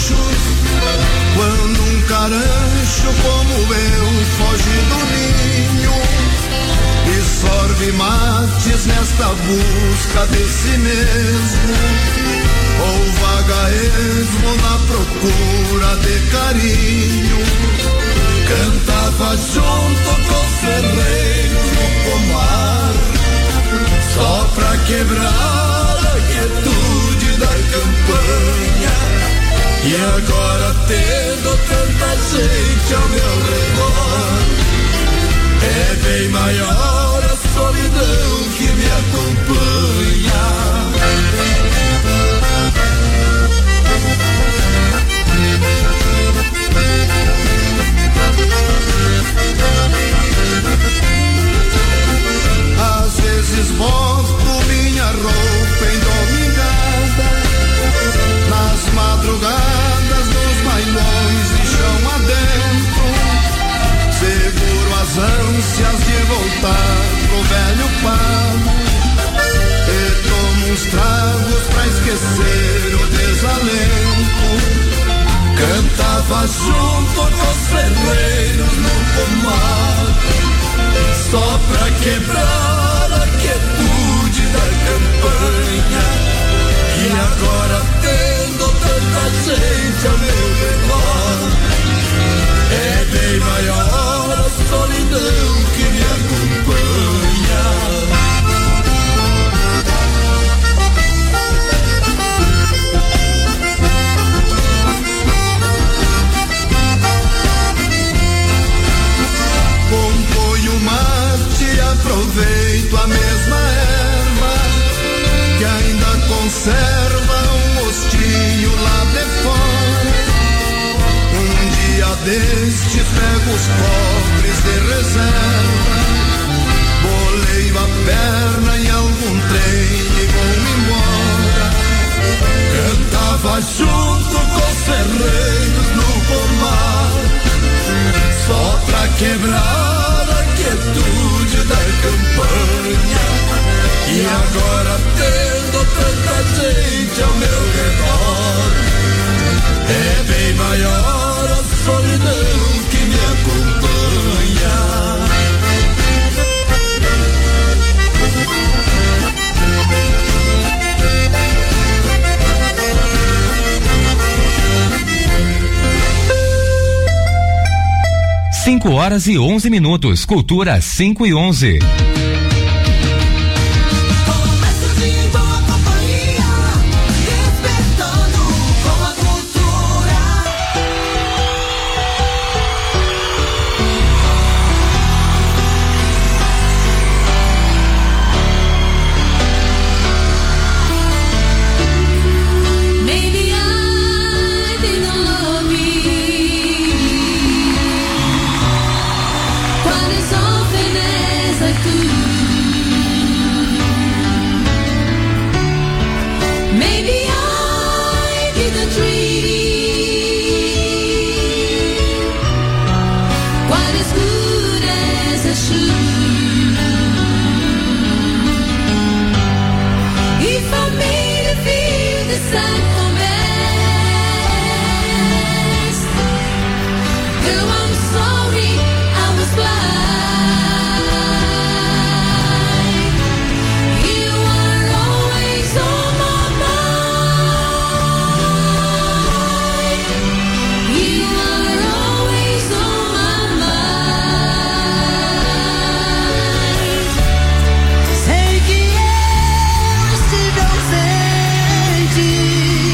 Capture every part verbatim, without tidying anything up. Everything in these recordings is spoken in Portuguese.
machos. Quando um carancho como eu foge do ninho e sorve mates nesta busca de si mesmo, ou vaga esmo na procura de carinho, cantava junto com os ferreiros no pomar, só pra quebrar a quietude da campanha. E agora tendo tanta gente ao meu redor, é bem maior a solidão que me acompanha. Às vezes boto minha roupa endomingada, nas madrugadas dos bailões de chão adentro, seguro as ânsias de voltar pro velho pago e tomo uns tragos pra esquecer o desalento. Cantava junto com os ferreiros no pomar, só pra quebrar a quietude da campanha. E agora tendo tanta gente ao meu redor, é bem maior a solidão que me acompanha. Componho o mate e aproveito a mesma erva que ainda conserva um gostinho lá de fora. Um dia destes pego os cofres de reserva, boleio a perna em algum trem e vou-me embora. Cantava junto com os ferreiros no pomar, só pra quebrar a quietude da campanha. E agora tendo tanta gente ao meu redor, é bem maior a solidão que me acompanha. Cinco horas e onze minutos. Cultura cinco e onze. Sei que eu estive ausente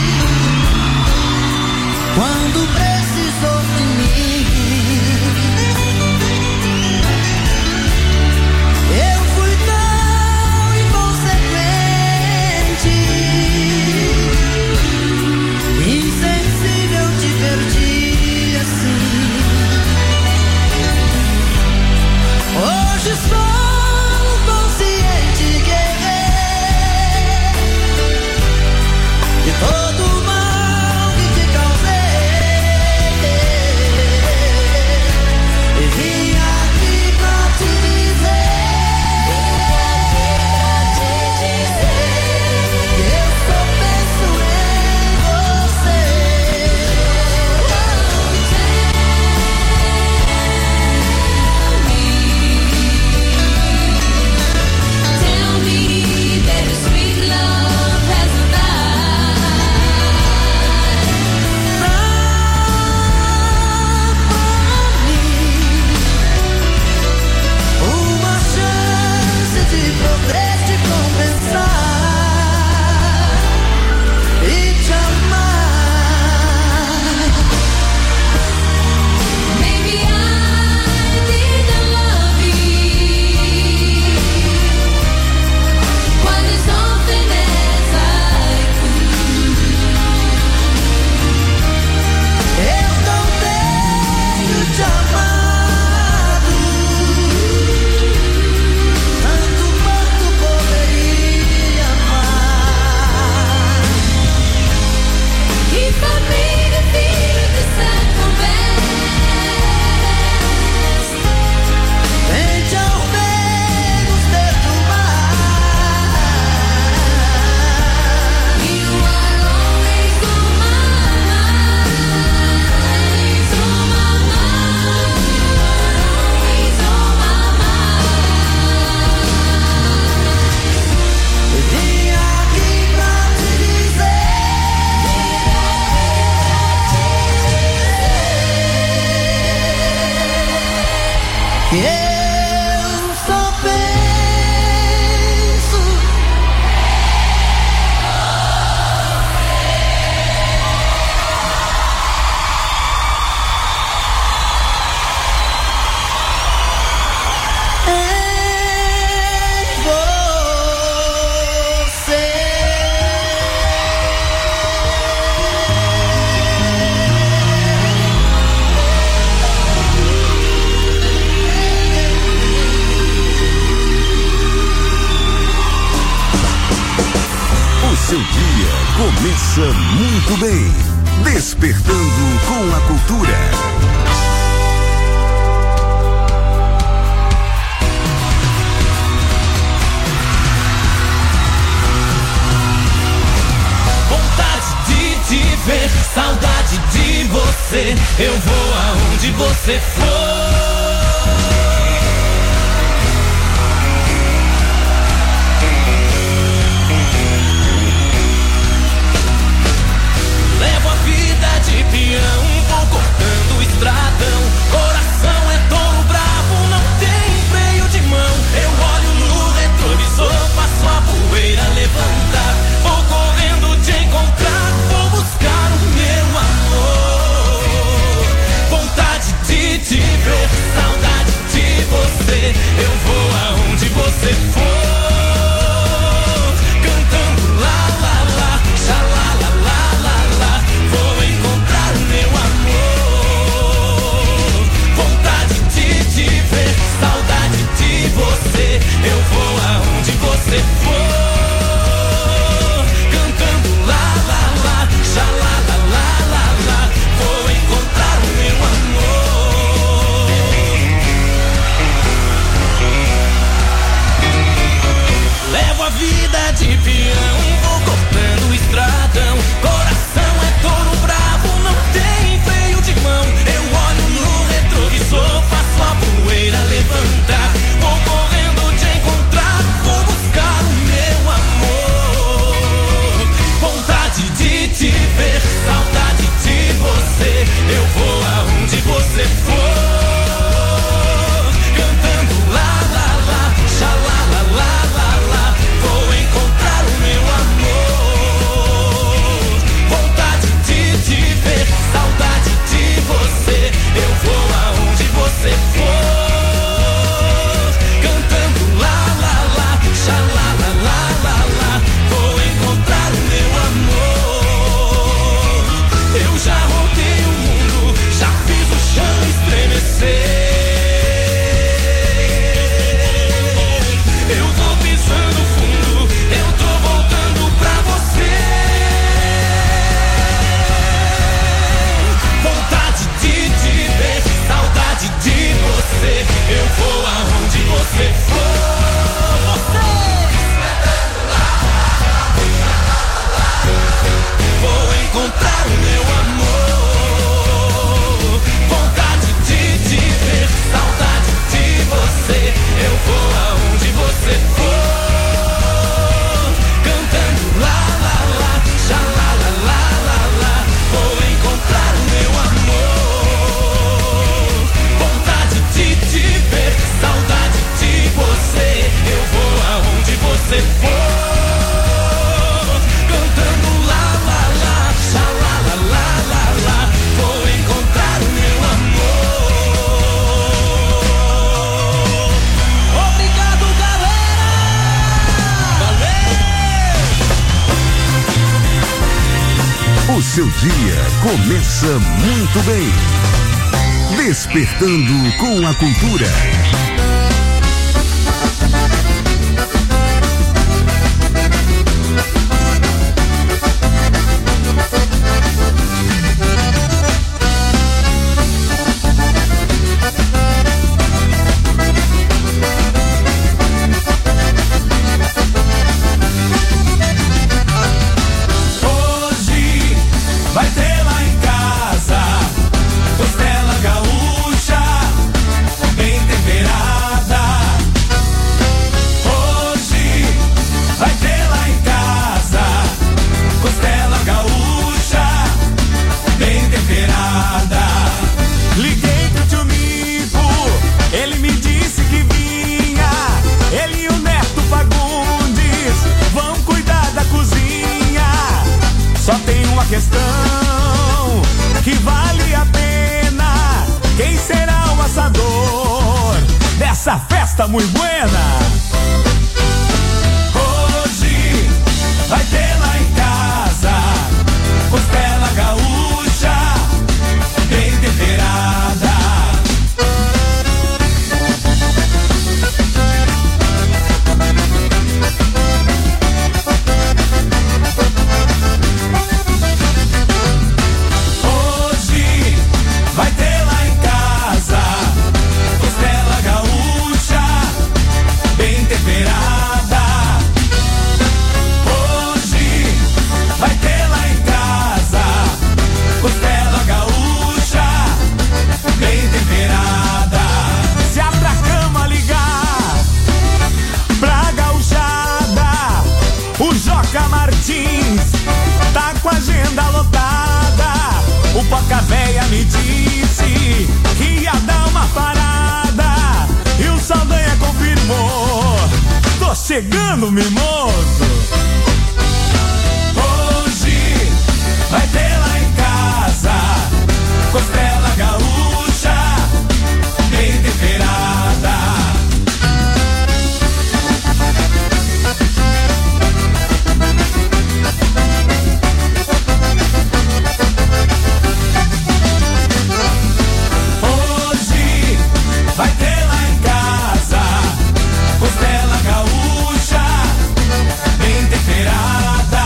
começa muito bem. Despertando com a cultura. Te ver, saudade de você, eu vou aonde você for. Levo a vida de peão, vou cortando o estradão. Coração é touro bravo, não tem freio de mão. Eu olho no retrovisor, faço a poeira levantar. Vou correndo te encontrar, vou buscar o meu amor. Vontade de te ver, saudade de você. Eu vou aonde você for. Cantando lá, lá, lá, xalá, lá, lá, lá, lá. Vou encontrar o meu amor. Vontade de te ver, saudade de você. Eu vou aonde você for. Levo a vida de peão, vou cortando o estradão. Coração é touro bravo, não tem freio de mão. Eu olho no retrovisor, faço a poeira levantar. Vou correndo te encontrar, vou buscar o meu amor. Vontade de te ver, saudade de você. Eu vou aonde você for. Cantando lá, lá, lá, xalá, lá, lá, lá, lá. Vou encontrar o meu amor. Vontade de te ver, saudade de você. Eu vou aonde você for. Cantando lá, lá, lá, xalá, lá, lá, lá, lá. Vou encontrar o meu amor. Eu já rodei o mundo, já fiz o chão estremecer. Eu vou pisando fundo, eu tô voltando pra você. Vontade de te ver, saudade de você. Eu vou aonde você for. Vou encontrar o meu amor. Vontade de te ver, saudade de você. Eu vou aonde você for. Cantando lá, lá, lá, xalá, lá, lá, lá, lá. Vou encontrar o meu amor. Vontade de te ver, saudade de você. Eu vou aonde você for. Cantando lá, lá, lá, xalá, lá, lá, lá, lá. Vou encontrar o meu amor. Obrigado, galera! Valeu! O seu dia começa muito bem. Despertando com a cultura. Hoje vai ter lá em casa costela gaúcha bem temperada. Hoje vai ter lá em casa costela gaúcha bem temperada. Liguei pro tio Mico, ele me disse que vinha. Ele e o Neto Fagundes vão cuidar da cozinha. Só tem uma questão que vale a pena: quem será o assador dessa festa muito buena? Hoje vai ter lá em casa costela gaúcha bem temperada. chegando, mimoso. Hoje vai ter lá em casa costela gaúcha bem temperada. Hoje vai ter lá em casa costela gaúcha bem temperada.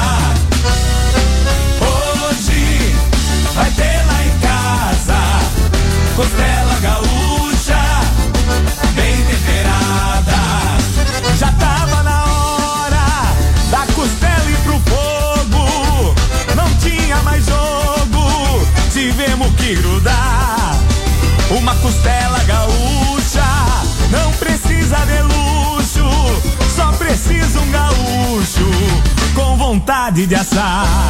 Hoje vai ter lá em casa costela gaúcha bem temperada. Já tava na hora da costela ir pro fogo, não tinha mais jogo, tivemos que grudar. Uma costela gaúcha não precisa de luxo, só precisa um gaúcho com vontade de assar.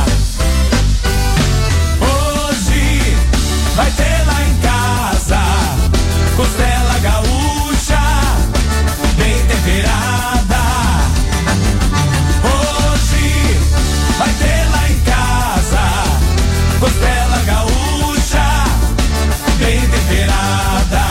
Hoje vai ter lá em casa costela gaúcha bem temperada. Hoje vai ter lá em casa costela gaúcha bem temperada.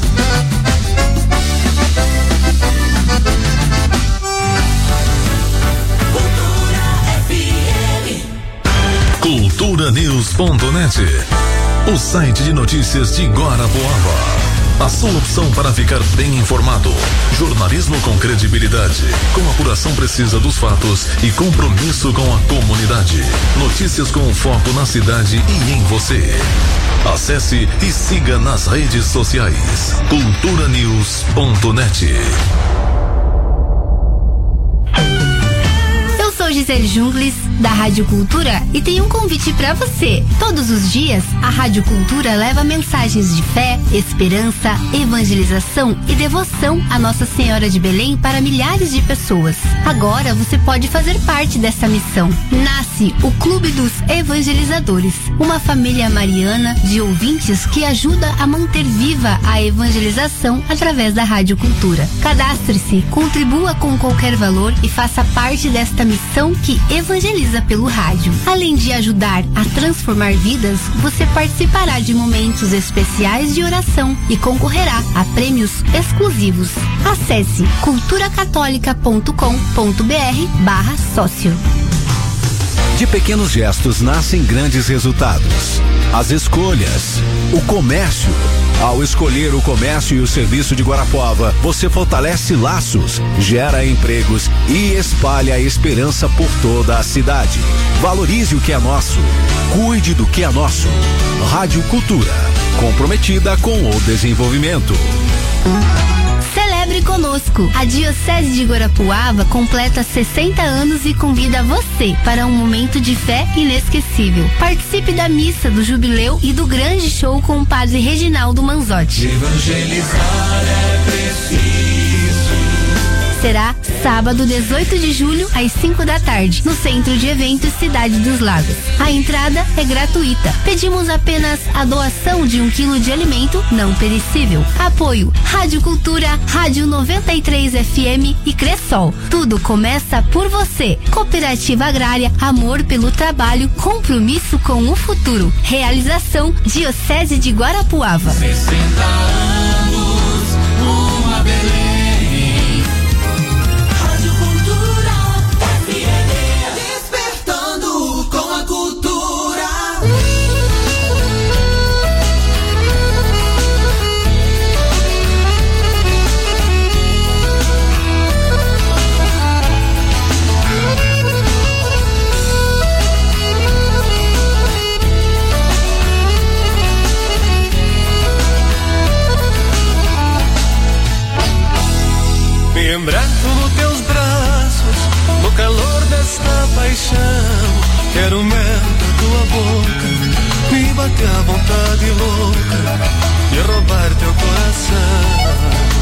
Cultura News ponto net, o site de notícias de Guarapuava. A sua opção para ficar bem informado. Jornalismo com credibilidade, com apuração precisa dos fatos e compromisso com a comunidade. Notícias com foco na cidade e em você. Acesse e siga nas redes sociais. Cultura News ponto net. Sou Gisele Jungles, da Rádio Cultura, e tenho um convite para você. Todos os dias, a Rádio Cultura leva mensagens de fé, esperança, evangelização e devoção à Nossa Senhora de Belém para milhares de pessoas. Agora você pode fazer parte dessa missão. Nasce o Clube dos Evangelizadores, uma família mariana de ouvintes que ajuda a manter viva a evangelização através da Rádio Cultura. Cadastre-se, contribua com qualquer valor e faça parte desta missão que evangeliza pelo rádio. Além de ajudar a transformar vidas, você participará de momentos especiais de oração e concorrerá a prêmios exclusivos. Acesse culturacatólica ponto com ponto br barra sócio. De pequenos gestos nascem grandes resultados. As escolhas, o comércio. Ao escolher o comércio e o serviço de Guarapuava, você fortalece laços, gera empregos e espalha a esperança por toda a cidade. Valorize o que é nosso, cuide do que é nosso. Rádio Cultura, comprometida com o desenvolvimento. Celebre conosco. A Diocese de Guarapuava completa sessenta anos e convida você para um momento de fé inesquecível. Participe da missa do jubileu e do grande show com o padre Reginaldo Manzotti. Evangelizar é preciso. Será sábado, dezoito de julho, às cinco da tarde, no Centro de Eventos Cidade dos Lagos. A entrada é gratuita. Pedimos apenas a doação de um quilo de alimento não perecível. Apoio Rádio Cultura, Rádio noventa e três F M e Cressol. Tudo começa por você. Cooperativa Agrária, amor pelo trabalho, compromisso com o futuro. Realização Diocese de Guarapuava. sessenta anos, uma Belém. Lembrando nos teus braços, no calor desta paixão, quero mel da tua boca, me bater a vontade louca de roubar teu coração.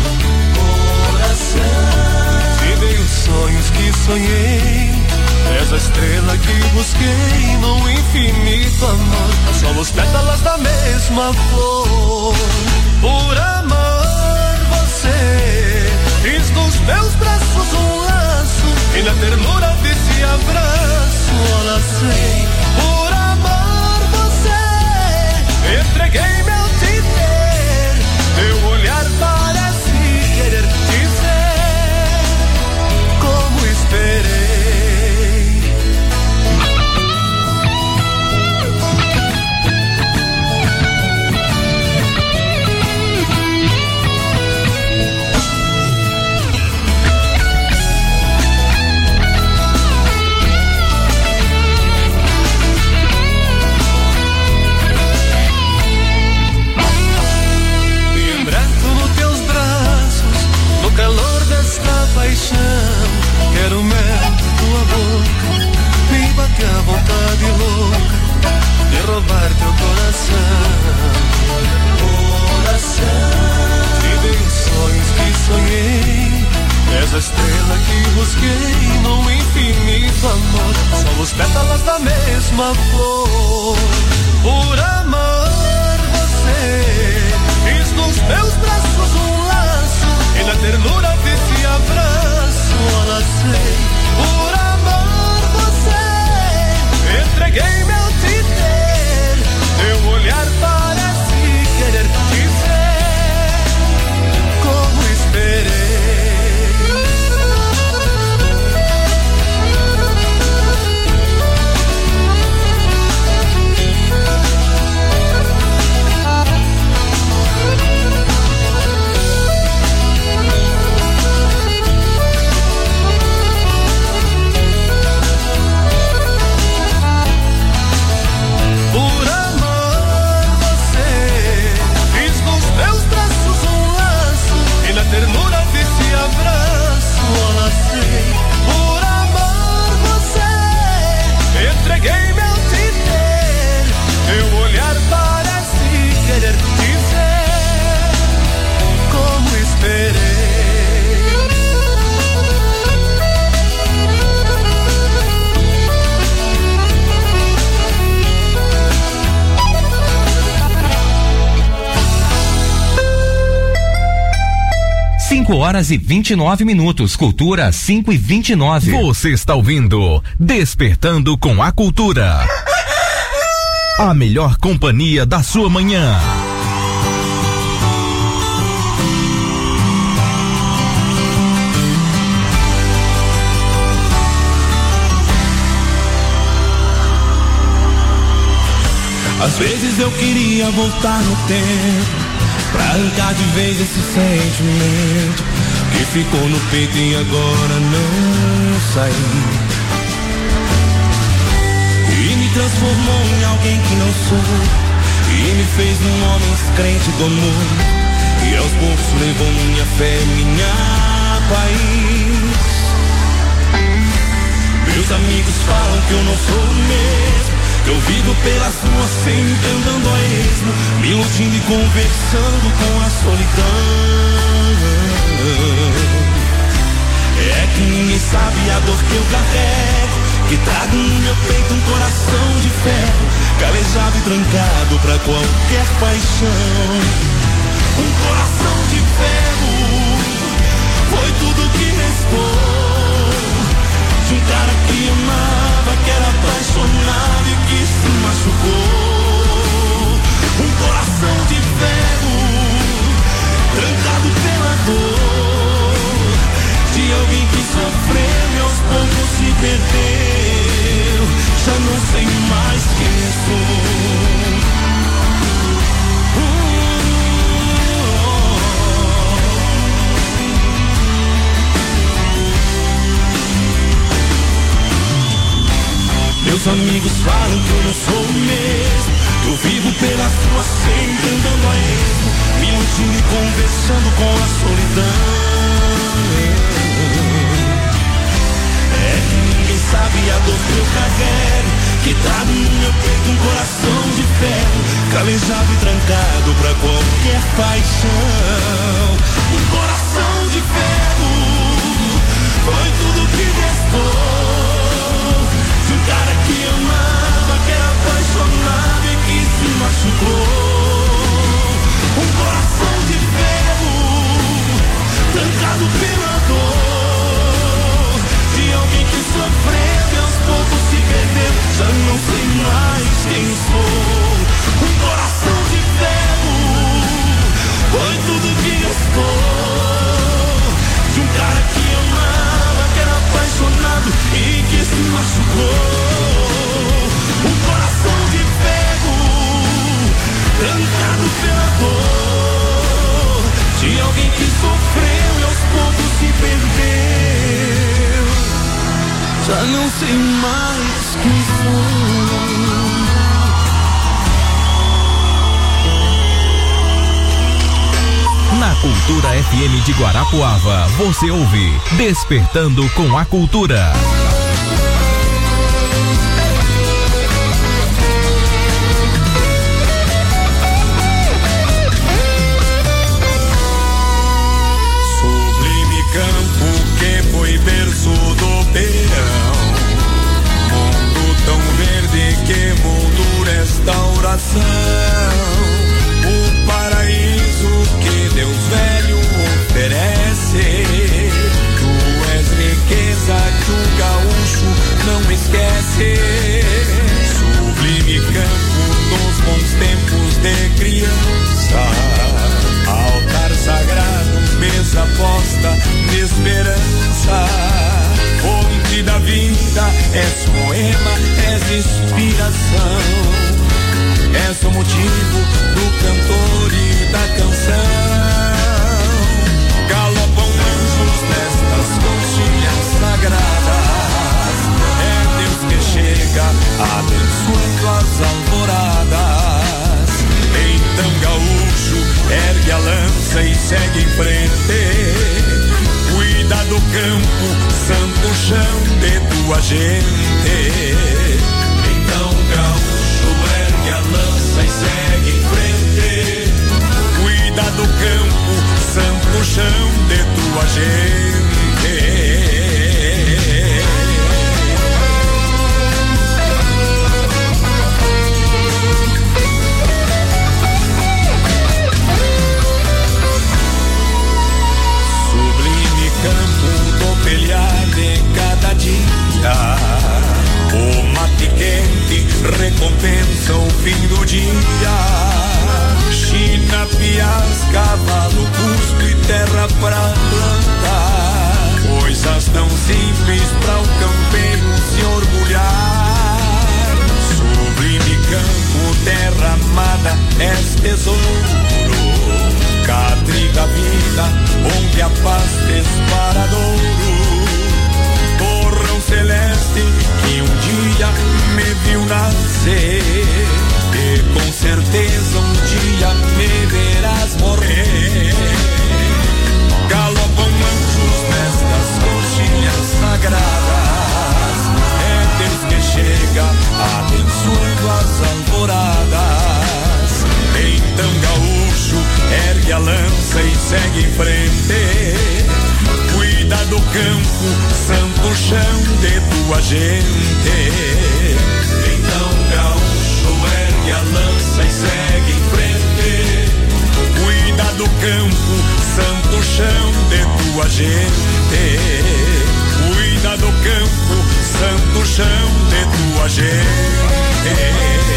Coração, te dei os sonhos que sonhei, és a estrela que busquei no infinito amor. Somos pétalas da mesma flor, por amor você fiz dos meus braços um lar. roubar teu coração. Coração, te dei os sonhos que sonhei, és a estrela que busquei num infinito amor. Somos pétalas da mesma flor. Por amar você, fiz nos meus braços um laço, e na ternura desse abraço alacei. Por amar você, entreguei-me ao te ter, teu olhar parece querer dizer como esperei. Ternura desse abraço alacei. Por amar você, entreguei-me ao te ter, teu olhar parece querer dizer como esperei. cinco horas e vinte e nove minutos. Cultura cinco e vinte e nove. Você está ouvindo Despertando com a Cultura. A melhor companhia da sua manhã. Às vezes eu queria voltar no tempo pra arrancar de vez esse sentimento que ficou no peito e agora não saiu, e me transformou em alguém que não sou, e me fez um homem descrente do amor, e aos poucos levou minha fé, minha paz. Meus amigos falam que eu não sou o mesmo, eu vivo pelas ruas sempre andando a esmo, me iludindo e conversando com a solidão. É que ninguém sabe a dor que eu carrego, que trago no meu peito um coração de ferro, calejado e trancado pra qualquer paixão. Um coração de ferro foi tudo que restou de um cara que amava, que era apaixonado e que se machucou. Um coração de ferro, trancado pela dor de alguém que sofreu e aos poucos se perdeu. Já não sei mais quem sou. Meus amigos falam que eu não sou o mesmo, que eu vivo pelas ruas sempre andando a esmo, me iludindo e conversando com a solidão. É que ninguém sabe a dor que eu carrego, que trago no meu peito um coração de ferro, calejado e trancado pra qualquer paixão. Um coração de ferro foi tudo que restou de um cara que amava, que era apaixonado e que se machucou. Um coração de ferro, trancado pela dor de alguém que sofreu e aos poucos se perdeu. Já não sei mais quem sou. Um coração de ferro foi tudo que restou de um cara que amava, que era apaixonado e que se machucou. Um coração de ferro, trancado pela dor de alguém que sofreu e aos poucos se perdeu. Já não sei mais quem sou. Na Cultura F M de Guarapuava, você ouve Despertando com a Cultura. és poema, és inspiração, és o motivo do cantor e da canção. Galopam anjos nestas coxilhas sagradas, é Deus que chega abençoando as alvoradas. Então gaúcho, ergue a lança e segue em frente, cuida do campo, santo chão de tua gente. Então gaúcho, ergue a lança e segue em frente, cuida do campo, santo chão de tua gente. Campo do pelhar de cada dia, o mate quente recompensa o fim do dia. China, pias, cavalo, cusco e terra pra plantar, coisas tão simples pra o campeiro se orgulhar. Sublime campo, terra amada, és tesouro, catre da vida, onde a paz disparadouro. Torrão celeste que um dia me viu nascer, e com certeza um dia me verás morrer. Galopam anjos nestas coxilhas sagradas, é Deus que chega abençoando as alvoradas. Então gaúcho, ergue a lança e segue em frente, cuida do campo, santo chão de tua gente. Então gaúcho, ergue a lança e segue em frente, cuida do campo, santo chão de tua gente. Cuida do campo, santo chão de tua gente.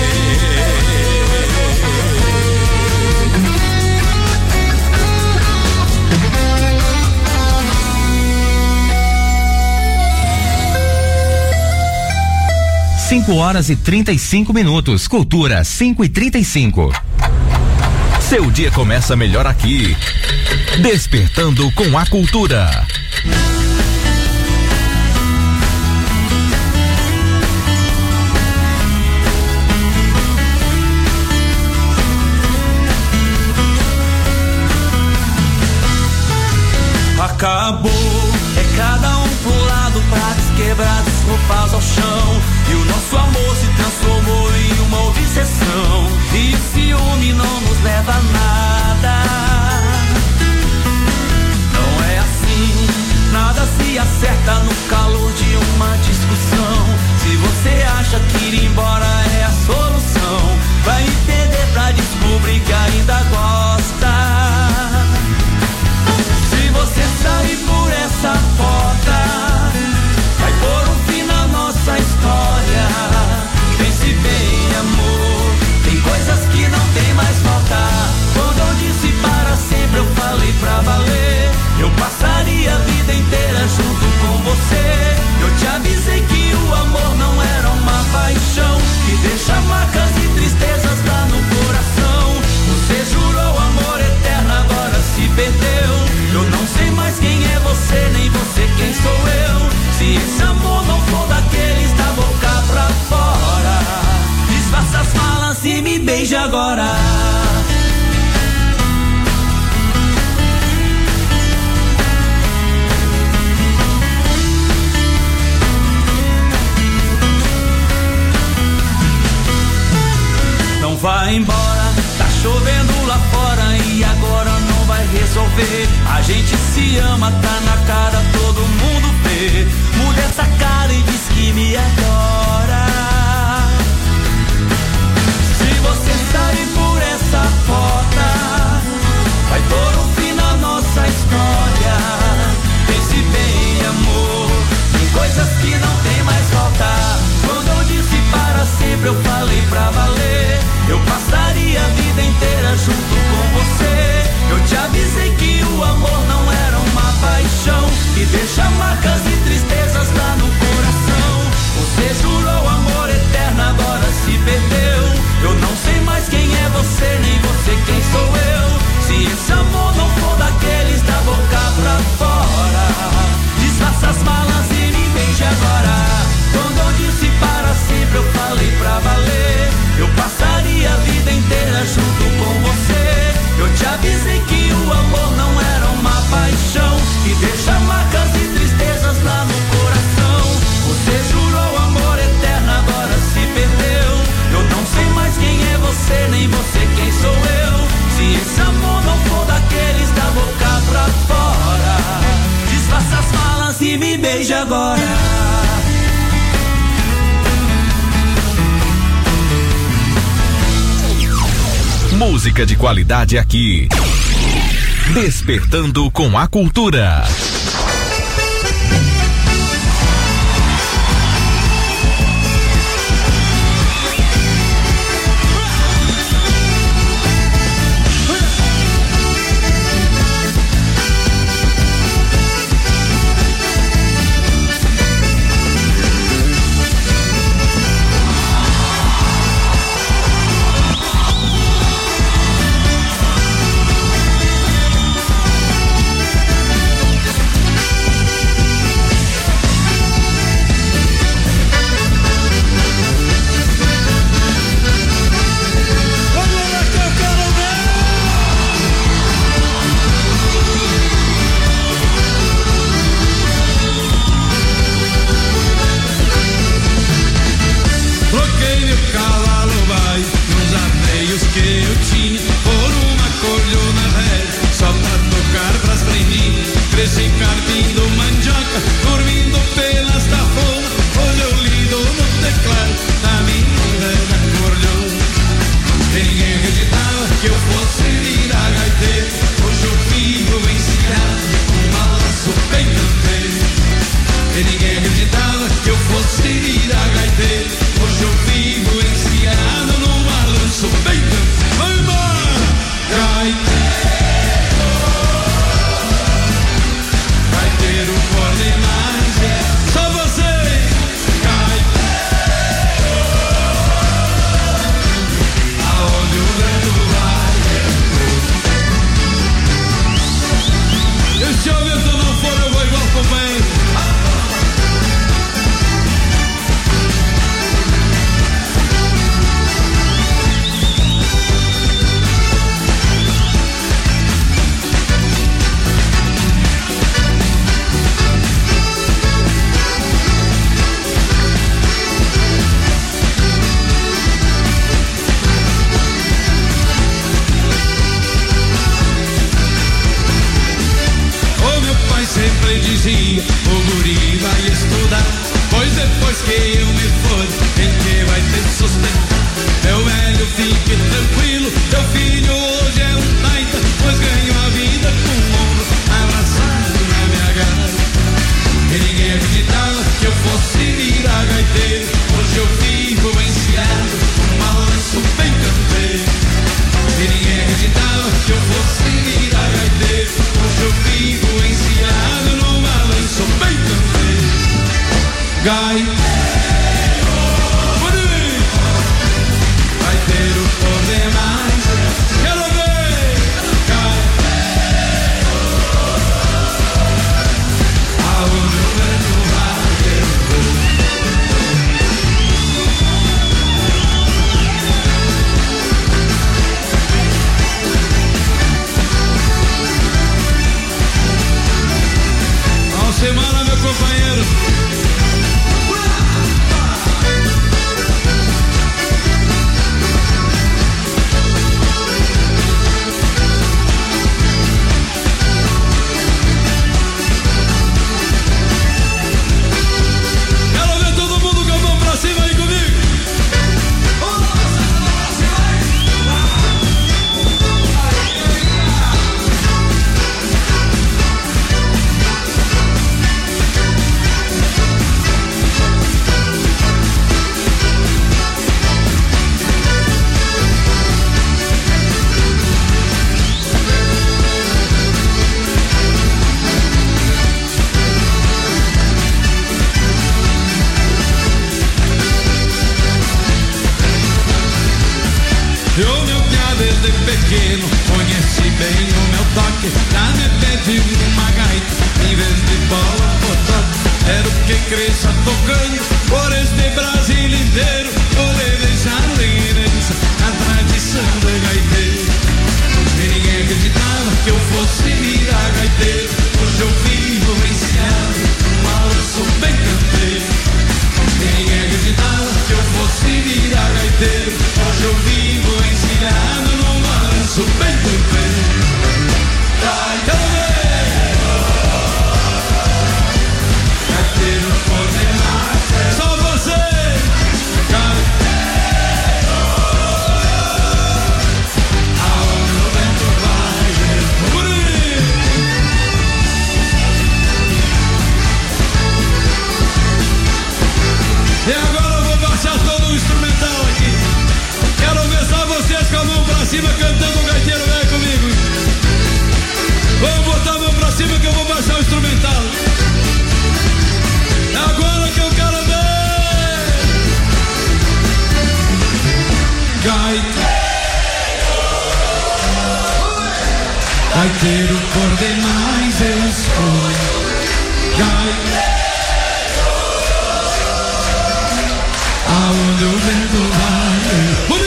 cinco horas e trinta e cinco minutos. Cultura cinco e trinta e cinco. Seu dia começa melhor aqui. Despertando com a cultura. Acabou, é cada um pro lado, pratos quebrados, roupas ao chão. E o nosso amor se transformou em uma obsessão. E o ciúme não nos leva a nada. Não é assim, nada se acerta no calor de uma discussão. Se você acha que ir embora é a solução, vai entender pra descobrir que ainda gosta. Se você sair por essa porta, vai pôr um fim na nossa história. Pense bem, amor, tem coisas que não tem mais volta. Quando eu disse para sempre, eu falei pra valer. Eu passaria a vida inteira junto com você. Eu te avisei que o amor não era uma paixão que deixa marcas e tristezas lá no coração. Você jurou amor eterno, agora se perdeu. Eu não sei mais quem é você, nem você quem sou eu. Se esse amor não for daqueles da boca pra fora, desfaça as malas e me beije agora. Não vai embora, tá chovendo lá fora e agora não vai resolver. A gente se ama, tá na cara, todo mundo vê. Muda essa cara e diz que me adora. Se você sair por e me beija agora. Música de qualidade aqui. Despertando com a cultura. cima cantando o gaiteiro, vem comigo. Vamos botar a mão pra cima que eu vou baixar o instrumental. É agora que eu quero ver. Gaiteiro, gaiteiro por demais eu sou. Gaiteiro, aonde o vento vai.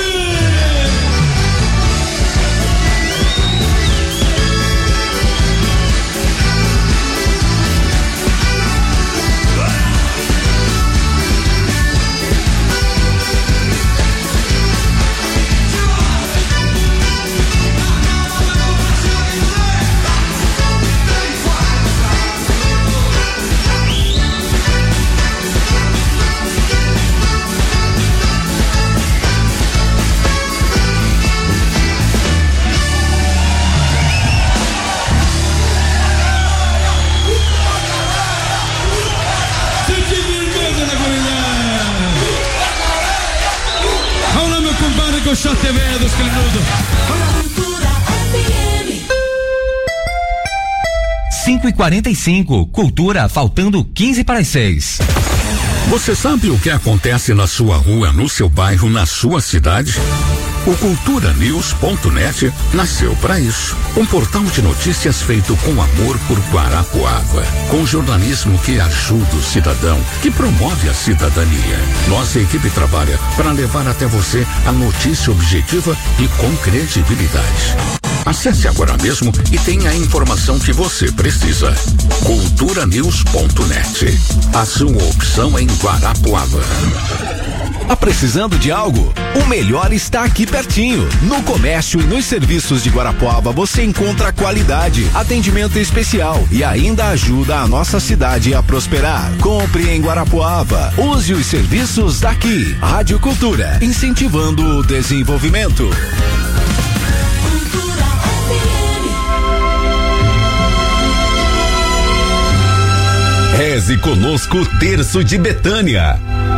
Chatevedos, Clinudo. cinco e quarenta e cinco, Cultura, faltando quinze para as seis. Você sabe o que acontece na sua rua, no seu bairro, na sua cidade? O cultura news ponto net nasceu para isso. Um portal de notícias feito com amor por Guarapuava, com jornalismo que ajuda o cidadão, que promove a cidadania. Nossa equipe trabalha para levar até você a notícia objetiva e com credibilidade. Acesse agora mesmo e tenha a informação que você precisa. cultura news ponto net. A sua opção em Guarapuava. Tá precisando de algo? O melhor está aqui pertinho. No comércio e nos serviços de Guarapuava você encontra qualidade, atendimento especial e ainda ajuda a nossa cidade a prosperar. Compre em Guarapuava. Use os serviços daqui. Rádio Cultura, incentivando o desenvolvimento. Reze conosco, Terço de Betânia.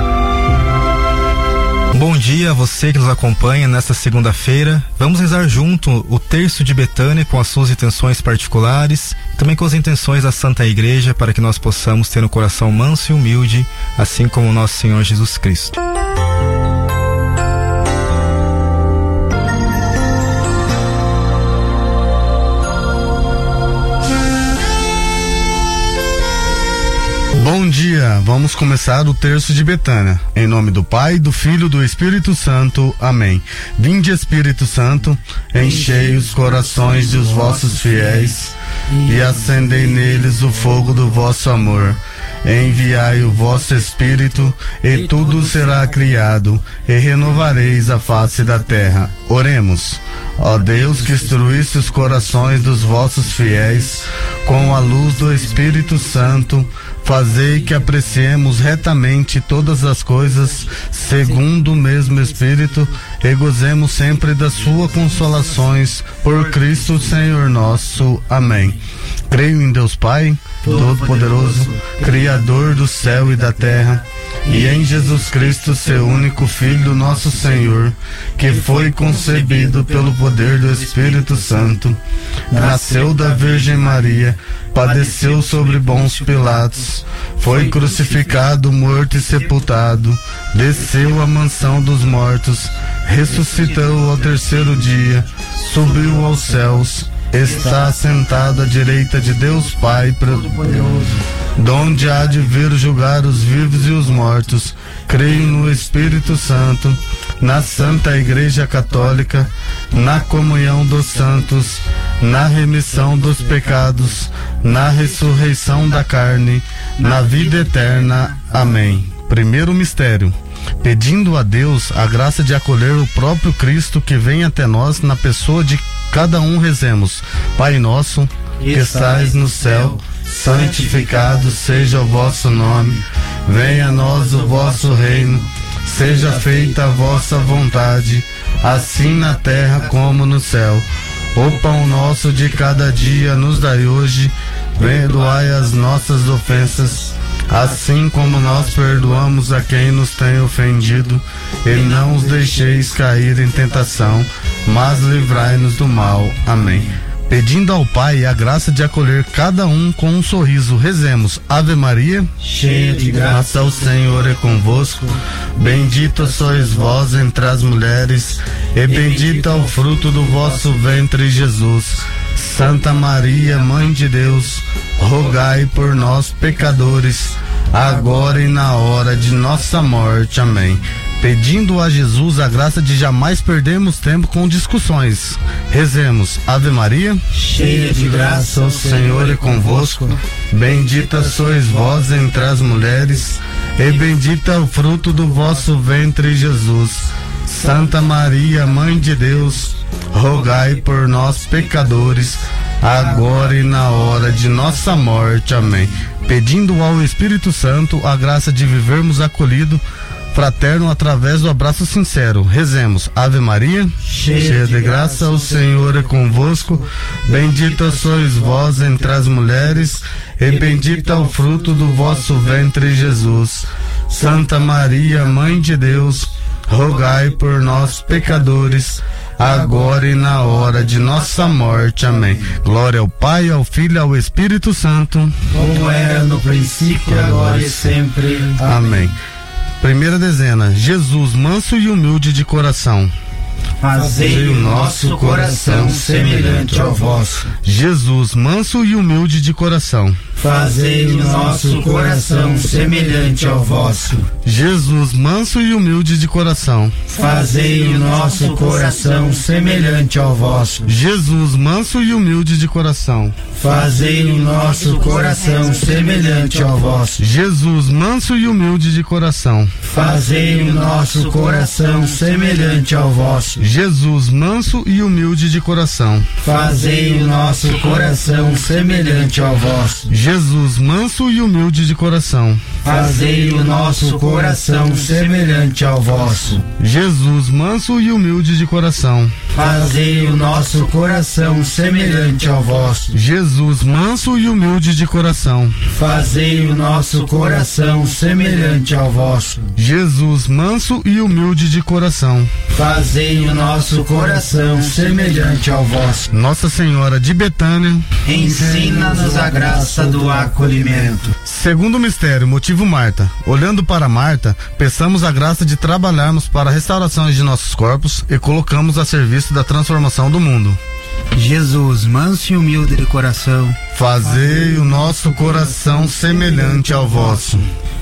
Bom dia a você que nos acompanha nesta segunda-feira. Vamos rezar junto o Terço de Betânia com as suas intenções particulares, também com as intenções da Santa Igreja, para que nós possamos ter um coração manso e humilde, assim como o nosso Senhor Jesus Cristo. Bom dia, vamos começar o Terço de Betânia. Em nome do Pai, do Filho e do Espírito Santo. Amém. Vinde, Espírito Santo, enchei os corações dos vossos fiéis e acendei neles o fogo do vosso amor. Enviai o vosso Espírito e tudo será criado e renovareis a face da terra. Oremos. Ó Deus, que instruísse os corações dos vossos fiéis com a luz do Espírito Santo, fazei que apreciemos retamente todas as coisas segundo o mesmo Espírito e gozemos sempre das suas consolações por Cristo Senhor nosso. Amém. Creio em Deus Pai, Todo-Poderoso, Criador do céu e da terra, e em Jesus Cristo, seu único Filho, nosso Senhor, que foi concebido pelo poder do Espírito Santo, nasceu da Virgem Maria, padeceu sobre Pôncio Pilatos, foi crucificado, morto e sepultado, desceu à mansão dos mortos, ressuscitou ao terceiro dia, subiu aos céus, está assentado à direita de Deus Pai Todo-Poderoso, donde há de vir julgar os vivos e os mortos. Creio no Espírito Santo, na Santa Igreja Católica, na comunhão dos santos, na remissão dos pecados, na ressurreição da carne, na vida eterna. Amém. Primeiro mistério. Pedindo a Deus a graça de acolher o próprio Cristo que vem até nós na pessoa de cada um, rezemos. Pai nosso, que estais no céu, santificado seja o vosso nome. Venha a nós o vosso reino. Seja feita a vossa vontade, assim na terra como no céu. O pão nosso de cada dia nos dai hoje. Perdoai as nossas ofensas, assim como nós perdoamos a quem nos tem ofendido, e não os deixeis cair em tentação, mas livrai-nos do mal. Amém. Pedindo ao Pai a graça de acolher cada um com um sorriso, rezemos. Ave Maria, cheia de graça, o Senhor é convosco. Bendita sois vós entre as mulheres, e bendito é o fruto do vosso ventre, Jesus. Santa Maria, Mãe de Deus, rogai por nós, pecadores, agora e na hora de nossa morte. Amém. Pedindo a Jesus a graça de jamais perdermos tempo com discussões, rezemos. Ave Maria, cheia de graça, o Senhor é convosco. Bendita sois vós entre as mulheres, e bendito é o fruto do vosso ventre, Jesus. Santa Maria, Mãe de Deus, rogai por nós, pecadores, agora e na hora de nossa morte. Amém. Pedindo ao Espírito Santo a graça de vivermos acolhido, fraterno, através do abraço sincero, rezemos. Ave Maria, cheia, cheia de graça, o Senhor é convosco. Bendita sois vós entre as mulheres, e bendito é o fruto do vosso ventre, Jesus. Santa Maria, Mãe de Deus, rogai por nós, pecadores, agora e na hora de nossa morte. Amém. Glória ao Pai, ao Filho e ao Espírito Santo, como era no princípio, agora e sempre. Amém. Primeira dezena. Jesus, manso e humilde de coração, fazei o nosso coração semelhante ao vosso. Jesus, manso e humilde de coração, fazei o nosso coração semelhante ao vosso. Jesus, manso e humilde de coração, fazei o nosso coração semelhante ao vosso. Jesus, manso e humilde de coração, fazei o nosso coração semelhante ao vosso. Jesus, manso e humilde de coração, fazei o nosso coração semelhante ao vosso. Jesus, manso e humilde de coração, fazei o nosso coração semelhante ao vosso. Jesus, manso e humilde de coração, fazei o nosso coração semelhante ao vosso. Jesus, manso e humilde de coração, fazei o nosso coração semelhante ao vosso. Jesus, manso e humilde de coração, fazei o nosso coração semelhante ao vosso. Jesus, manso e humilde de coração, fazei o nosso coração semelhante ao vosso. Nossa Senhora de Betânia, ensina-nos a graça do acolhimento. Segundo mistério, motivo Marta. Olhando para Marta, peçamos a graça de trabalharmos para a restauração de nossos corpos e colocamos a serviço da transformação do mundo. Jesus, manso e humilde de coração, fazei o nosso coração semelhante ao vosso.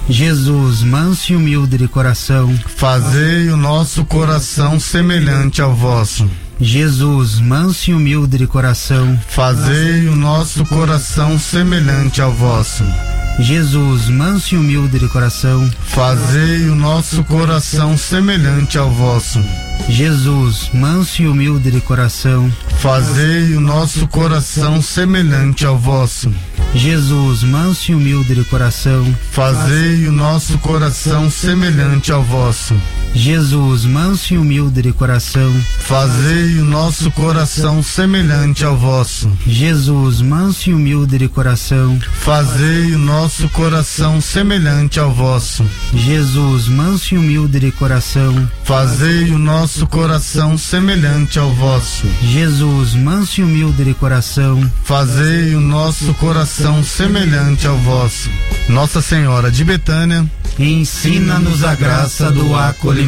Jesus, manso e humilde de coração, fazei o nosso coração semelhante ao vosso. Jesus, manso e humilde de coração, fazei o nosso coração semelhante ao vosso. Jesus, manso e humilde de coração, fazei o nosso coração semelhante ao vosso. Jesus, manso e humilde de coração, fazei o nosso coração semelhante ao vosso. Jesus, manso e humilde de coração, fazei o nosso coração semelhante ao vosso. Jesus, manso e humilde de coração, fazei o nosso coração semelhante ao vosso. Jesus, manso e humilde de coração, fazei o nosso coração semelhante ao vosso. Jesus, manso e humilde de coração, fazei o nosso coração semelhante ao vosso. Jesus, manso e humilde de coração, fazei o nosso coração semelhante ao vosso. Nossa Senhora de Betânia, ensina-nos a graça do acolhimento.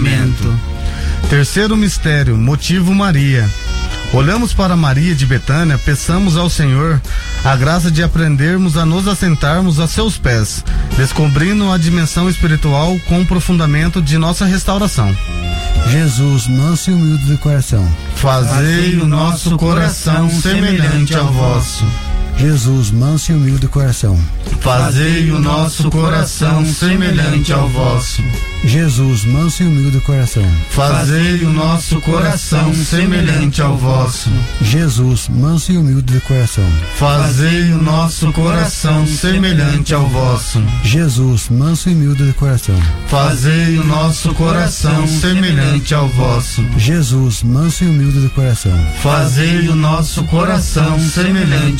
Terceiro mistério, motivo Maria. Olhamos para Maria de Betânia, peçamos ao Senhor a graça de aprendermos a nos assentarmos a seus pés, descobrindo a dimensão espiritual com o aprofundamento de nossa restauração. Jesus, manso e humilde de coração, fazei o nosso coração semelhante ao vosso. Jesus, manso e humilde de coração, fazei o nosso coração semelhante ao vosso. Jesus, manso e humilde de coração, fazei o nosso coração semelhante ao vosso. Jesus, manso e humilde de coração, fazei o nosso coração semelhante ao vosso. Jesus, manso e humilde de coração, fazei o nosso coração semelhante ao vosso. Jesus, manso e humilde de coração, fazei o nosso coração semelhante ao vosso.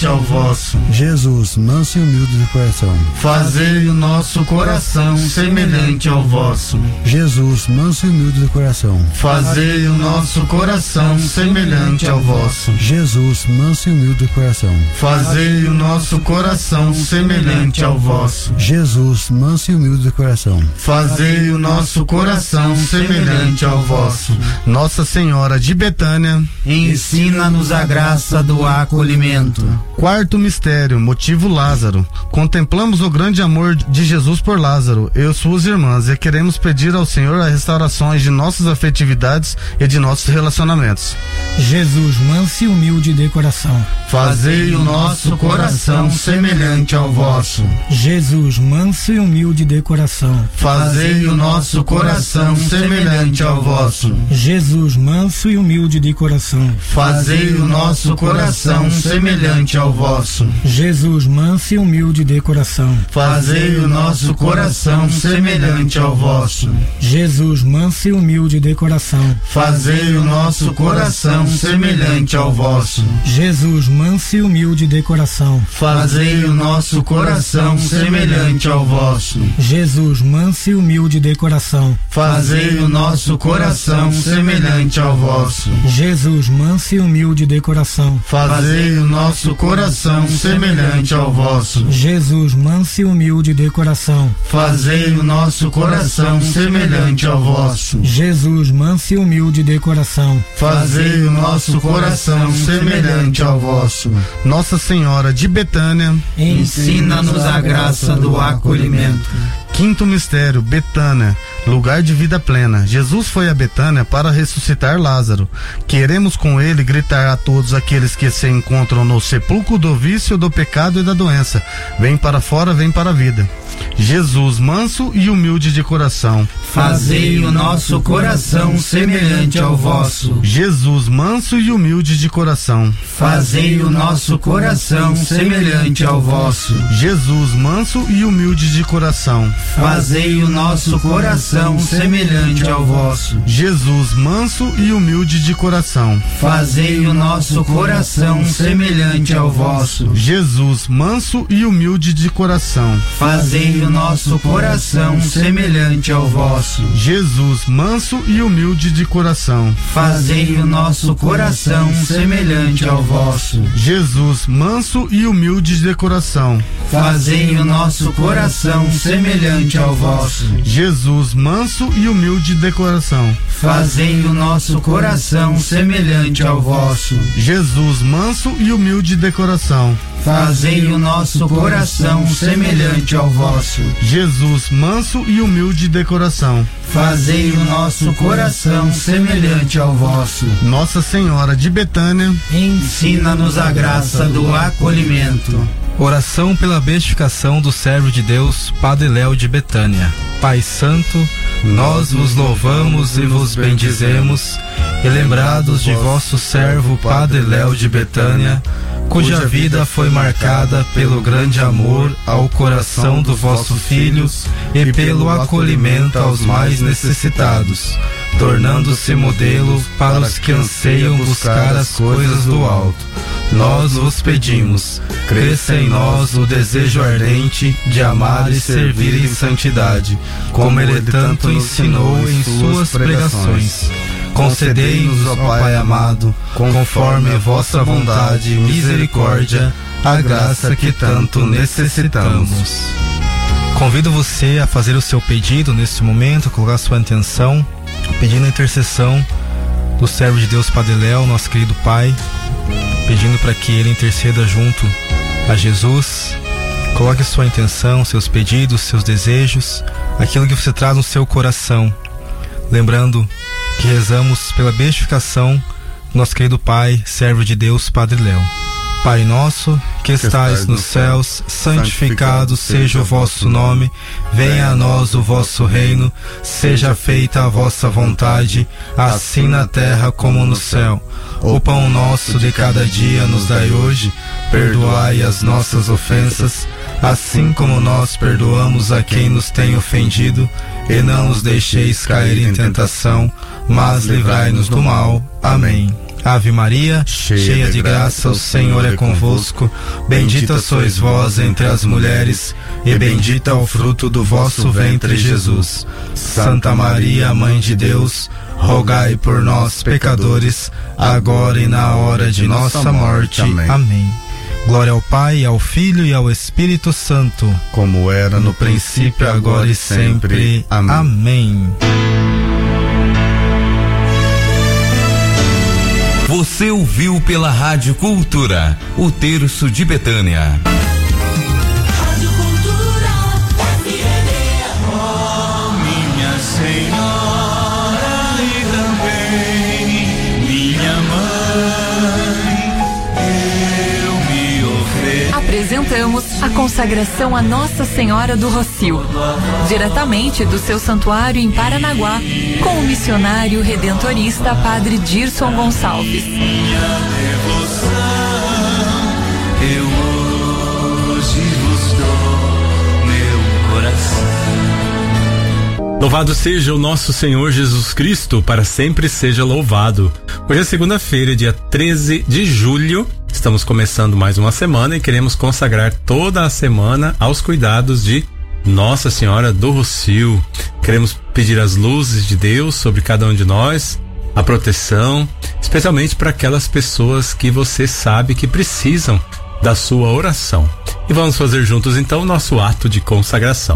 vosso. Jesus, manso e humilde de coração. Fazei o nosso coração semelhante ao vosso. Jesus, manso e humilde de coração. Fazei o nosso coração semelhante ao vosso. Jesus, manso e humilde de coração. Fazei o nosso coração semelhante ao vosso. Jesus, manso e humilde de coração. Fazei o nosso coração semelhante ao vosso. Nossa Senhora de Betânia, ensina-nos a graça do acolhimento. Quarto mistério, motivo Lázaro. Contemplamos o grande amor de Jesus por Lázaro e suas irmãs e queremos pedir ao Senhor a restauração de nossas afetividades e de nossos relacionamentos. Jesus, manso e humilde de coração. Fazei o nosso coração semelhante ao vosso. Jesus, manso e humilde de coração. Fazei o nosso coração semelhante ao vosso. Jesus, manso e humilde de coração. Fazei o nosso coração semelhante ao vosso. Jesus, manso e humilde de coração. Fazei o nosso coração semelhante ao vosso. Jesus, manso e humilde de coração. Fazei o nosso coração semelhante ao vosso. Jesus, manso e humilde de coração. Fazei o nosso coração semelhante ao vosso. Jesus, manso e humilde de coração. Fazei o nosso coração semelhante ao vosso. Jesus, manso e humilde de coração. Fazei o nosso coração semelhante ao vosso. Jesus, manso e humilde de coração. Fazei o nosso coração semelhante ao vosso. Jesus, manso e humilde de coração. Fazei o nosso coração semelhante ao vosso. Nossa Senhora de Betânia, ensina-nos a graça do acolhimento. Quinto mistério, Betânia, lugar de vida plena. Jesus foi a Betânia para ressuscitar Lázaro. Queremos com ele gritar a todos aqueles que se encontram no sepulcro do vício, do pecado e da doença: vem para fora, vem para a vida. Jesus, manso e humilde de coração. Fazei o nosso coração semelhante ao vosso. Jesus, manso e humilde de coração. Fazei o nosso coração semelhante ao vosso. Jesus, manso e humilde de coração. Fazei o nosso coração semelhante ao vosso. Jesus, manso e humilde de coração. Fazei o nosso coração semelhante ao vosso. Jesus, manso e humilde de coração. Fazei o nosso coração semelhante ao vosso. Jesus, manso e humilde de coração. Fazei o nosso coração semelhante ao vosso. Jesus, manso e humilde de coração. Fazei o nosso coração semelhante ao vosso. Jesus, manso e humilde de coração. Fazei o nosso coração semelhante ao vosso. Jesus, manso e humilde de coração. Fazei o nosso coração semelhante ao vosso. Jesus, manso e humilde de coração. Fazei o nosso coração semelhante ao vosso. Nossa Senhora de Betânia, ensina-nos a graça do acolhimento. Oração pela beatificação do servo de Deus, Padre Léo de Betânia. Pai Santo, nós vos louvamos e vos bendizemos, e lembrados de vosso servo Padre Léo de Betânia, cuja vida foi marcada pelo grande amor ao coração do vosso Filho e pelo acolhimento aos mais necessitados, tornando-se modelo para os que anseiam buscar as coisas do alto. Nós vos pedimos, cresça em nós o desejo ardente de amar e servir em santidade, como ele tanto ensinou em suas pregações. Concedei-nos, ó Pai amado, conforme a vossa vontade e misericórdia, a graça que tanto necessitamos. Convido você a fazer o seu pedido neste momento, colocar sua intenção, pedindo a intercessão do servo de Deus Padre Léo, nosso querido Pai, pedindo para que ele interceda junto a Jesus. Coloque sua intenção, seus pedidos, seus desejos, aquilo que você traz no seu coração, lembrando que rezamos pela beatificação do nosso querido Pai, servo de Deus Padre Léo. Pai nosso, que estais nos céus, santificado seja o vosso nome, venha a nós o vosso reino, seja feita a vossa vontade, assim na terra como no céu. O pão nosso de cada dia nos dai hoje, perdoai as nossas ofensas, assim como nós perdoamos a quem nos tem ofendido, e não nos deixeis cair em tentação, mas livrai-nos do mal. Amém. Ave Maria, cheia, cheia de graça, o Senhor é convosco. Bendita sois vós entre as mulheres, e bendito é o fruto do vosso ventre, Jesus. Santa Maria, Mãe de Deus, rogai por nós, pecadores, agora e na hora de nossa morte. Amém. Amém. Glória ao Pai, ao Filho e ao Espírito Santo, como era no, no princípio, agora e sempre. Amém. Amém. Você ouviu pela Rádio Cultura, o Terço de Betânia. Rádio Cultura, F M. Oh, minha Senhora e também minha mãe, eu me ofereço. Apresentamos a consagração a Nossa Senhora do Rocio, diretamente do seu santuário em Paranaguá, com o missionário redentorista Padre Dirson Gonçalves. Minha devoção, eu hoje vos dou meu coração. Louvado seja o nosso Senhor Jesus Cristo, para sempre seja louvado. Hoje é segunda-feira, dia treze de julho. Estamos começando mais uma semana e queremos consagrar toda a semana aos cuidados de Nossa Senhora do Rocio. Queremos pedir as luzes de Deus sobre cada um de nós, a proteção, especialmente para aquelas pessoas que você sabe que precisam da sua oração. E vamos fazer juntos então o nosso ato de consagração.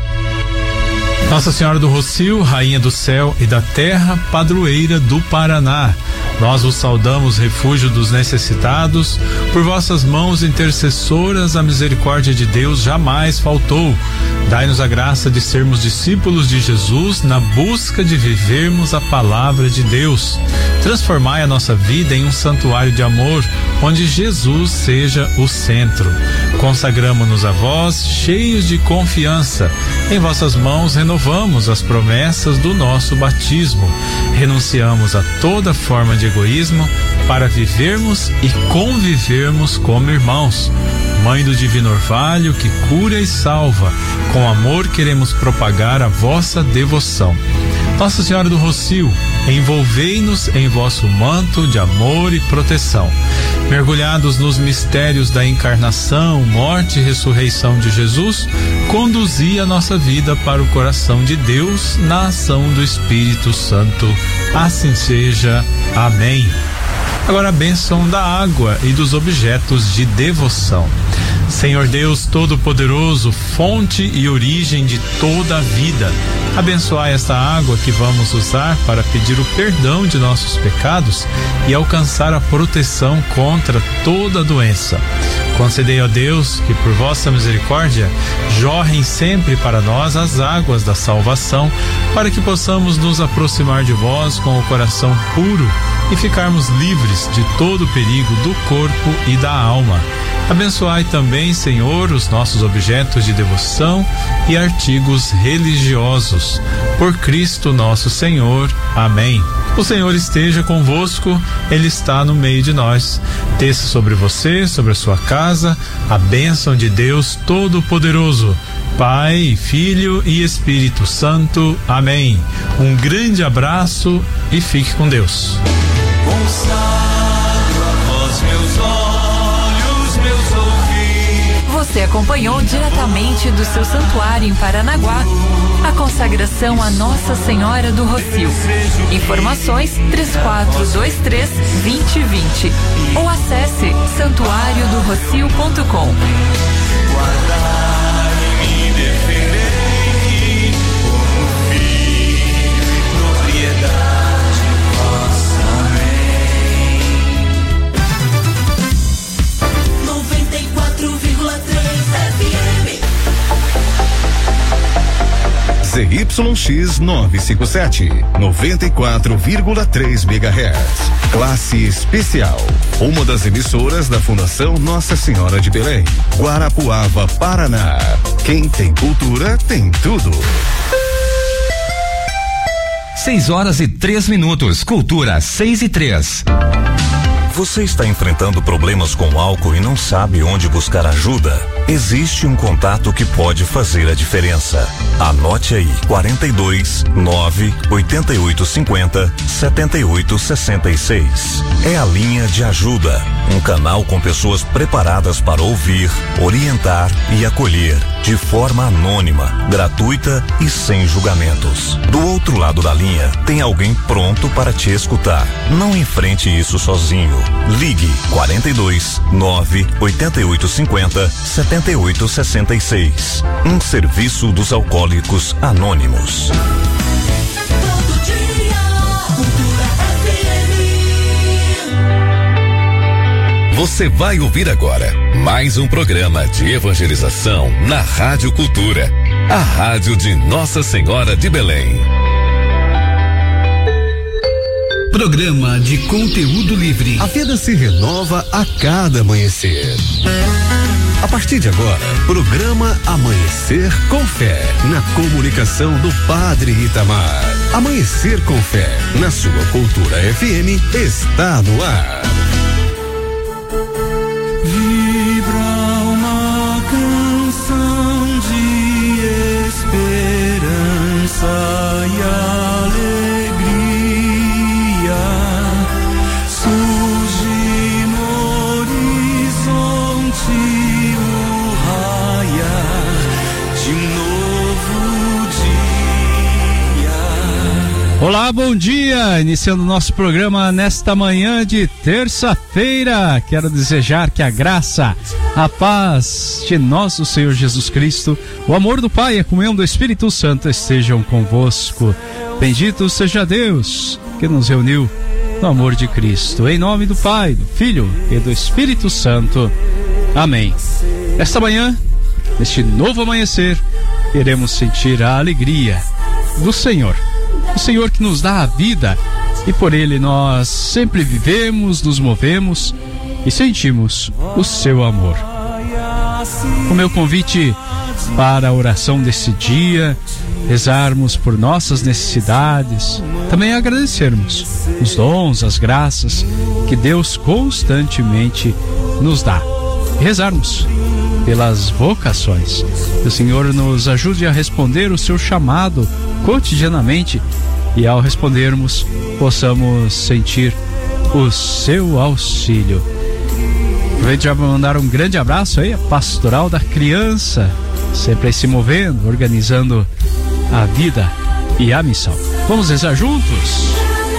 Nossa Senhora do Rocio, Rainha do Céu e da Terra, Padroeira do Paraná, nós vos saudamos, refúgio dos necessitados. Por vossas mãos intercessoras, a misericórdia de Deus jamais faltou. Dai-nos a graça de sermos discípulos de Jesus na busca de vivermos a palavra de Deus. Transformai a nossa vida em um santuário de amor, onde Jesus seja o centro. Consagramo-nos a vós, cheios de confiança. Em vossas mãos renovamos as promessas do nosso batismo. Renunciamos a toda forma de egoísmo para vivermos e convivermos como irmãos. Mãe do Divino Orvalho, que cura e salva, com amor queremos propagar a vossa devoção. Nossa Senhora do Rocio, envolvei-nos em vosso manto de amor e proteção. Mergulhados nos mistérios da encarnação, morte e ressurreição de Jesus, conduzi a nossa vida para o coração de Deus na ação do Espírito Santo. Assim seja. Amém. Agora a bênção da água e dos objetos de devoção. Senhor Deus Todo-Poderoso, fonte e origem de toda a vida, abençoai esta água que vamos usar para pedir o perdão de nossos pecados e alcançar a proteção contra toda doença. Concedei, ó Deus, que por vossa misericórdia jorrem sempre para nós as águas da salvação, para que possamos nos aproximar de vós com o coração puro e ficarmos livres de todo o perigo do corpo e da alma. Abençoai também, Senhor, os nossos objetos de devoção e artigos religiosos. Por Cristo nosso Senhor. Amém. O Senhor esteja convosco, Ele está no meio de nós. Desça sobre você, sobre a sua casa, a bênção de Deus Todo-Poderoso, Pai, Filho e Espírito Santo. Amém. Um grande abraço e fique com Deus. Consagro a vós meus olhos, meus ouvidos. Você acompanhou diretamente do seu santuário em Paranaguá a consagração a Nossa Senhora do Rocio. Informações três quatro dois três, dois zero dois zero ou acesse santuário do rocio ponto com. Guardai-me, defendei, como filho e propriedade vossa. Amém. noventa e quatro vírgula três F M. Z Y X novecentos e cinquenta e sete, noventa e quatro vírgula três megahertz. Classe especial. Uma das emissoras da Fundação Nossa Senhora de Belém, Guarapuava, Paraná. Quem tem cultura tem tudo. Seis horas e três minutos. Cultura seis e três. Você está enfrentando problemas com álcool e não sabe onde buscar ajuda? Existe um contato que pode fazer a diferença. Anote aí: quarenta e dois, nove, oitenta e oito cinquenta, setenta e oito sessenta e seis. É a linha de ajuda, um canal com pessoas preparadas para ouvir, orientar e acolher, de forma anônima, gratuita e sem julgamentos. Do outro lado da linha, tem alguém pronto para te escutar. Não enfrente isso sozinho. Ligue quarenta e dois, nove, oitenta e oito cinquenta, setenta e oito sessenta e seis. Um serviço dos Alcoólicos Anônimos. Todo dia, Cultura F M. Você vai ouvir agora mais um programa de evangelização na Rádio Cultura, a rádio de Nossa Senhora de Belém. Programa de conteúdo livre. A vida se renova a cada amanhecer. A partir de agora, programa Amanhecer com Fé, na comunicação do Padre Itamar. Amanhecer com Fé, na sua Cultura F M, está no ar. Vibra uma canção de esperança e alegria. Surge no horizonte o raiar de um novo dia. Olá, bom dia! Iniciando o nosso programa nesta manhã de terça-feira. Quero desejar que a graça, a paz de nosso Senhor Jesus Cristo, o amor do Pai e a comunhão do Espírito Santo estejam convosco. Bendito seja Deus que nos reuniu no amor de Cristo. Em nome do Pai, do Filho e do Espírito Santo. Amém. Esta manhã, neste novo amanhecer, iremos sentir a alegria do Senhor. O Senhor que nos dá a vida e por Ele nós sempre vivemos, nos movemos e sentimos o seu amor. O meu convite para a oração desse dia, rezarmos por nossas necessidades, também agradecermos os dons, as graças que Deus constantemente nos dá. E rezarmos pelas vocações. Que o Senhor nos ajude a responder o seu chamado cotidianamente e ao respondermos possamos sentir o seu auxílio. Aproveito já para mandar um grande abraço aí a Pastoral da Criança, sempre aí se movendo, organizando a vida e a missão. Vamos rezar juntos?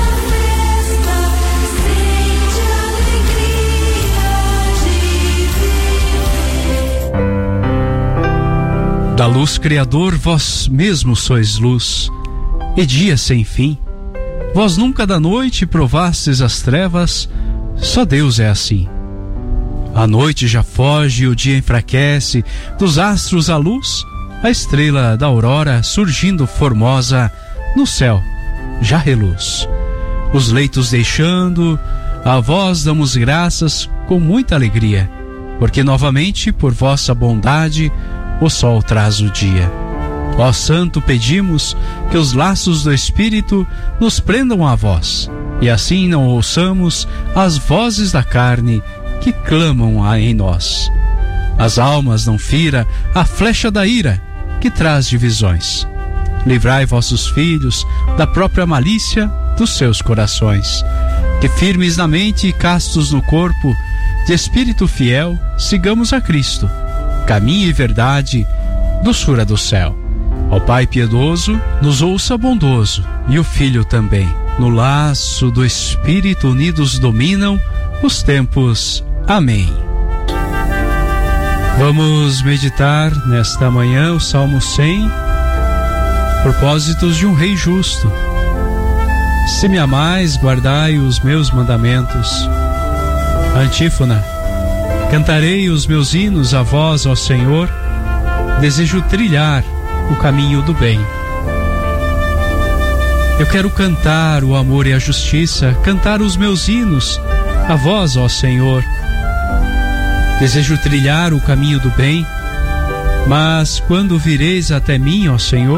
Da luz criador, vós mesmos sois luz, e dia sem fim. Vós nunca da noite provastes as trevas, só Deus é assim. A noite já foge e o dia enfraquece, dos astros a luz, a estrela da aurora surgindo formosa, no céu já reluz. Os leitos deixando, a vós damos graças com muita alegria, porque novamente por vossa bondade o sol traz o dia. Ó Santo, pedimos que os laços do Espírito nos prendam a vós, e assim não ouçamos as vozes da carne que clamam em nós. As almas não fira a flecha da ira que traz divisões. Livrai vossos filhos da própria malícia dos seus corações, que firmes na mente e castos no corpo, de espírito fiel, sigamos a Cristo, caminho e verdade, doçura do céu. Ó Pai piedoso, nos ouça bondoso, e o Filho também. No laço do Espírito unidos dominam os tempos. Amém. Vamos meditar nesta manhã o Salmo cem, propósitos de um rei justo. Se me amais, guardai os meus mandamentos. Antífona. Cantarei os meus hinos a vós, ó Senhor, desejo trilhar o caminho do bem. Eu quero cantar o amor e a justiça, cantar os meus hinos a vós, ó Senhor. Desejo trilhar o caminho do bem, mas quando vireis até mim, ó Senhor,